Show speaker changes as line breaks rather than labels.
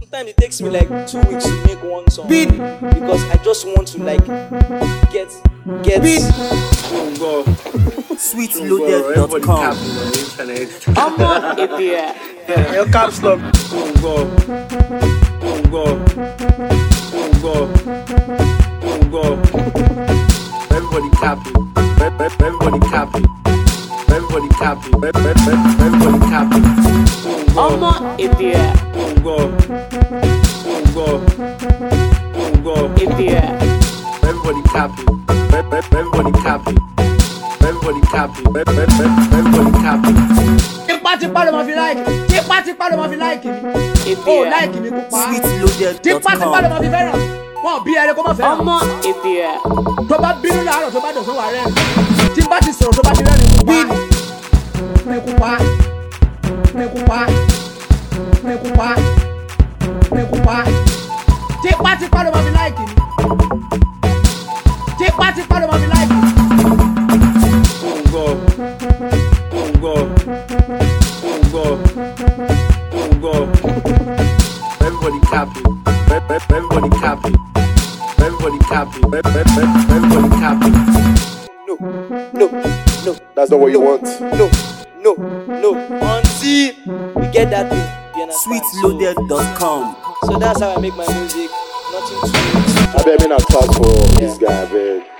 sometimes it takes me like 2 weeks to make one song. Because I just want to like get
Sweetloaded.com.
Your caps lock.
Everybody copy. Everybody copy. Everybody copy. Everybody copy. Everybody copy. Everybody copy. Everybody copy. Everybody copy.
Tipa ló ma fi like. Tipa ló ma fi like mi. Oh, like mi kó pa. Tipa ló ma fi fẹ́ràn. Wọ́n bí ẹrẹ kó má fẹ́ràn. Tó bá bínú láàárọ̀ tó bá dọ̀sán wà rẹ̀. Tí n bá ti sọ̀rọ̀ tó bá ti rẹ́rìn kó pa. Mẹ́kú pa. Tipa ló ma fi like mi. Tipa ló ma fi like mi.
Everybody copy. Everybody copy. Everybody copy. Everybody copy.
No.
That's not what you want.
No. Until we get that thing. You understand?
Sweetloaded.com.
So that's how I make my music. Nothing too.
I bet me not talk for this guy, man.